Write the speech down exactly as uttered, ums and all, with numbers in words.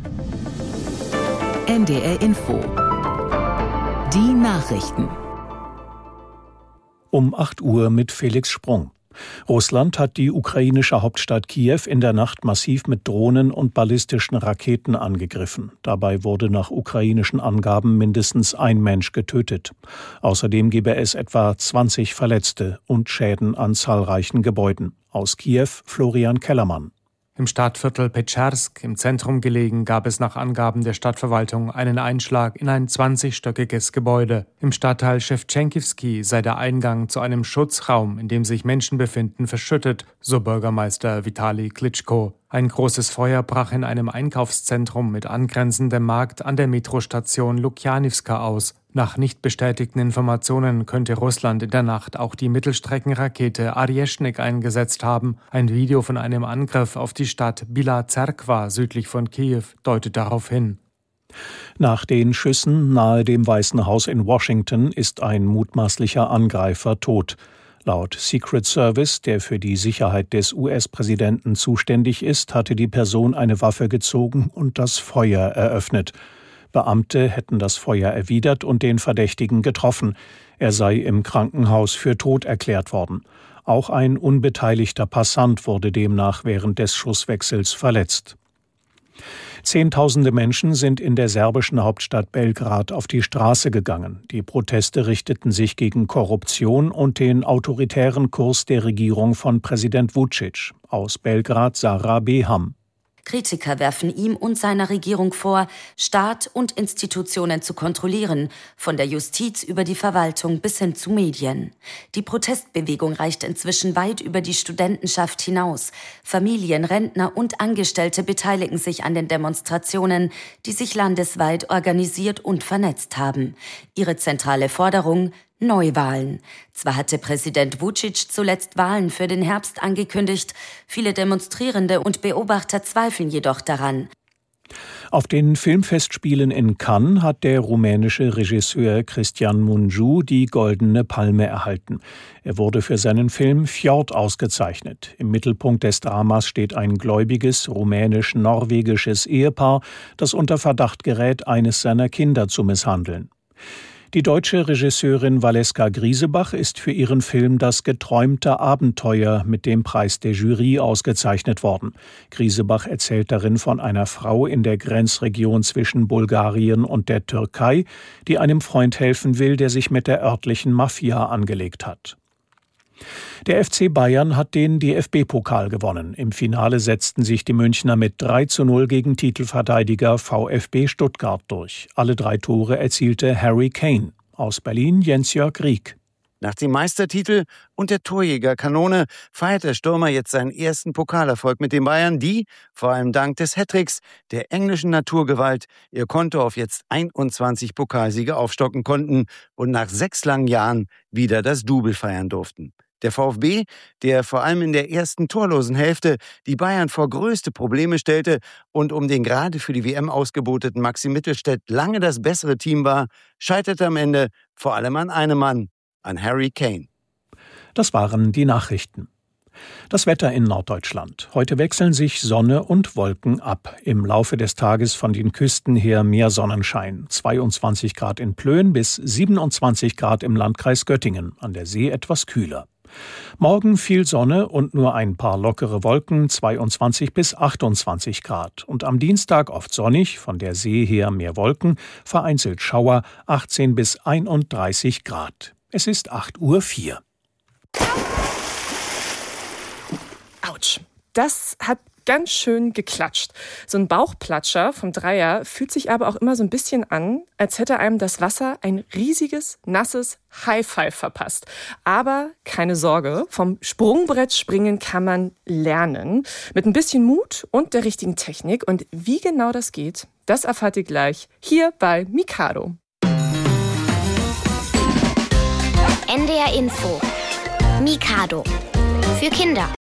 N D R Info. Die Nachrichten. Um acht Uhr mit Felix Sprung. Russland hat die ukrainische Hauptstadt Kiew in der Nacht massiv mit Drohnen und ballistischen Raketen angegriffen. Dabei wurde nach ukrainischen Angaben mindestens ein Mensch getötet. Außerdem gebe es etwa zwanzig Verletzte und Schäden an zahlreichen Gebäuden. Aus Kiew Florian Kellermann. Im Stadtviertel Petscharsk, im Zentrum gelegen, gab es nach Angaben der Stadtverwaltung einen Einschlag in ein zwanzigstöckiges Gebäude. Im Stadtteil Schewtschenkivsky sei der Eingang zu einem Schutzraum, in dem sich Menschen befinden, verschüttet, so Bürgermeister Vitali Klitschko. Ein großes Feuer brach in einem Einkaufszentrum mit angrenzendem Markt an der Metrostation Lukjanivska aus. Nach nicht bestätigten Informationen könnte Russland in der Nacht auch die Mittelstreckenrakete Arjeschnik eingesetzt haben. Ein Video von einem Angriff auf die Stadt Bila Zerkwa südlich von Kiew deutet darauf hin. Nach den Schüssen nahe dem Weißen Haus in Washington ist ein mutmaßlicher Angreifer tot. Laut Secret Service, der für die Sicherheit des U S-Präsidenten zuständig ist, hatte die Person eine Waffe gezogen und das Feuer eröffnet. Beamte hätten das Feuer erwidert und den Verdächtigen getroffen. Er sei im Krankenhaus für tot erklärt worden. Auch ein unbeteiligter Passant wurde demnach während des Schusswechsels verletzt. Zehntausende Menschen sind in der serbischen Hauptstadt Belgrad auf die Straße gegangen. Die Proteste richteten sich gegen Korruption und den autoritären Kurs der Regierung von Präsident Vučić. Aus Belgrad Sarah Beham. Kritiker werfen ihm und seiner Regierung vor, Staat und Institutionen zu kontrollieren, von der Justiz über die Verwaltung bis hin zu Medien. Die Protestbewegung reicht inzwischen weit über die Studentenschaft hinaus. Familien, Rentner und Angestellte beteiligen sich an den Demonstrationen, die sich landesweit organisiert und vernetzt haben. Ihre zentrale Forderung: Neuwahlen. Zwar hatte Präsident Vučić zuletzt Wahlen für den Herbst angekündigt, viele Demonstrierende und Beobachter zweifeln jedoch daran. Auf den Filmfestspielen in Cannes hat der rumänische Regisseur Cristian Mungiu die Goldene Palme erhalten. Er wurde für seinen Film Fjord ausgezeichnet. Im Mittelpunkt des Dramas steht ein gläubiges rumänisch-norwegisches Ehepaar, das unter Verdacht gerät, eines seiner Kinder zu misshandeln. Die deutsche Regisseurin Valeska Griesebach ist für ihren Film Das geträumte Abenteuer mit dem Preis der Jury ausgezeichnet worden. Griesebach erzählt darin von einer Frau in der Grenzregion zwischen Bulgarien und der Türkei, die einem Freund helfen will, der sich mit der örtlichen Mafia angelegt hat. Der F C Bayern hat den D F B-Pokal gewonnen. Im Finale setzten sich die Münchner mit drei zu null gegen Titelverteidiger VfB Stuttgart durch. Alle drei Tore erzielte Harry Kane. Aus Berlin Jens-Jörg Rieck. Nach dem Meistertitel und der Torjägerkanone feiert der Stürmer jetzt seinen ersten Pokalerfolg mit den Bayern, die, vor allem dank des Hattricks der englischen Naturgewalt, ihr Konto auf jetzt einundzwanzig Pokalsiege aufstocken konnten und nach sechs langen Jahren wieder das Double feiern durften. Der VfB, der vor allem in der ersten torlosen Hälfte die Bayern vor größte Probleme stellte und um den gerade für die W M ausgeboteten Maxi Mittelstädt lange das bessere Team war, scheiterte am Ende vor allem an einem Mann, an Harry Kane. Das waren die Nachrichten. Das Wetter in Norddeutschland. Heute wechseln sich Sonne und Wolken ab. Im Laufe des Tages von den Küsten her mehr Sonnenschein. zweiundzwanzig Grad in Plön bis siebenundzwanzig Grad im Landkreis Göttingen. An der See etwas kühler. Morgen viel Sonne und nur ein paar lockere Wolken, zweiundzwanzig bis achtundzwanzig Grad. Und am Dienstag oft sonnig, von der See her mehr Wolken, vereinzelt Schauer, achtzehn bis einunddreißig Grad. Es ist acht Uhr vier. Autsch. Das hat ganz schön geklatscht. So ein Bauchplatscher vom Dreier fühlt sich aber auch immer so ein bisschen an, als hätte einem das Wasser ein riesiges, nasses High-Five verpasst. Aber keine Sorge, vom Sprungbrett springen kann man lernen. Mit ein bisschen Mut und der richtigen Technik. Und wie genau das geht, das erfahrt ihr gleich hier bei Mikado. N D R Info. Mikado. Für Kinder.